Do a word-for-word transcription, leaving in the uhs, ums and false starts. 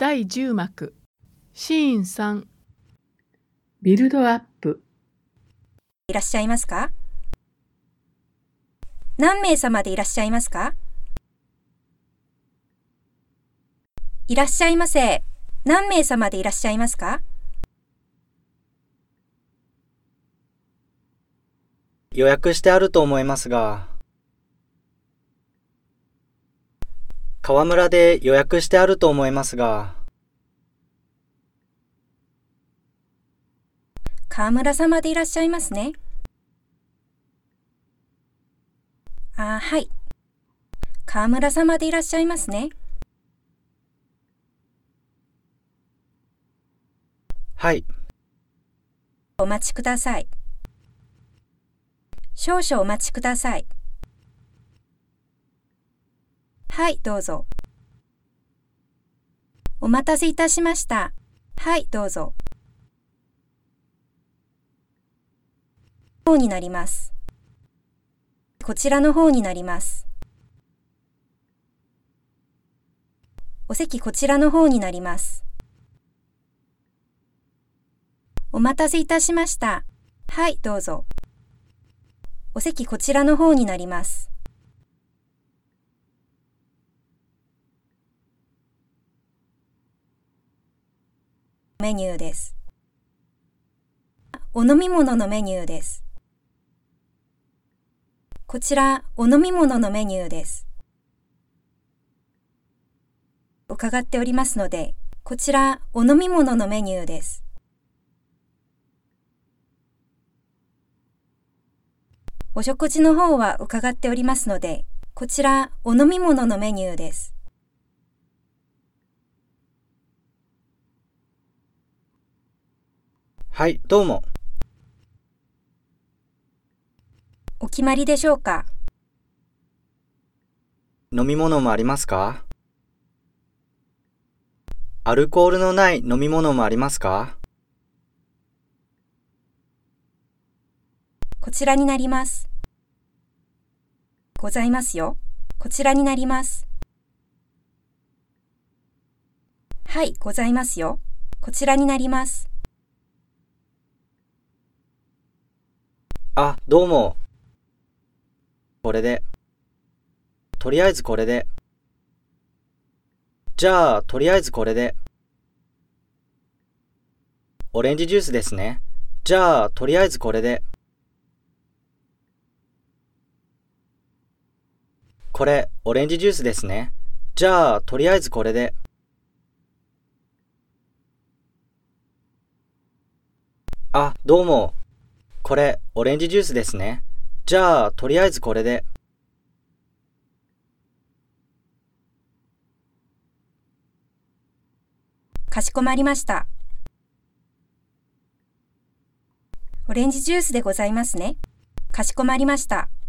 だいじゅう幕シーンさんビルドアップ。 いらっしゃいますか？何名様でいらっしゃいますか？いらっしゃいませ。何名様でいらっしゃいますか？ 予約してあると思いますが、川村で予約してあると思いますが、 川村様でいらっしゃいますね。あ、はい。川村様でいらっしゃいますね。 はい。 お待ちください。少々お待ちください。はい、どうぞ。お待たせいたしました。はい、どうぞ。方になります。こちらの方になります。お席こちらの方になります。お待たせいたしました。はい、どうぞ。お席こちらの方になります。メニューです。お飲み物のメニューです。こちら、お飲み物のメニューです。伺っておりますので、こちら、お飲み物のメニューです。お食事の方は伺っておりますので、こちら、お飲み物のメニューです。 はい、どうも。 お決まりでしょうか？ 飲み物もありますか？アルコールのない飲み物もありますか？ こちらになります。ございますよ。こちらになります。はい、ございますよ。こちらになります。 あ、どうも。これで。とりあえずこれで。じゃあ、とりあえずこれで。オレンジジュースですね。じゃあ、とりあえずこれで。これ、オレンジジュースですね。じゃあ、とりあえずこれで。あ、どうも。これ、オレンジジュースですね。じゃあ、とりあえずこれで。 かしこまりました。オレンジジュースでございますね。かしこまりました。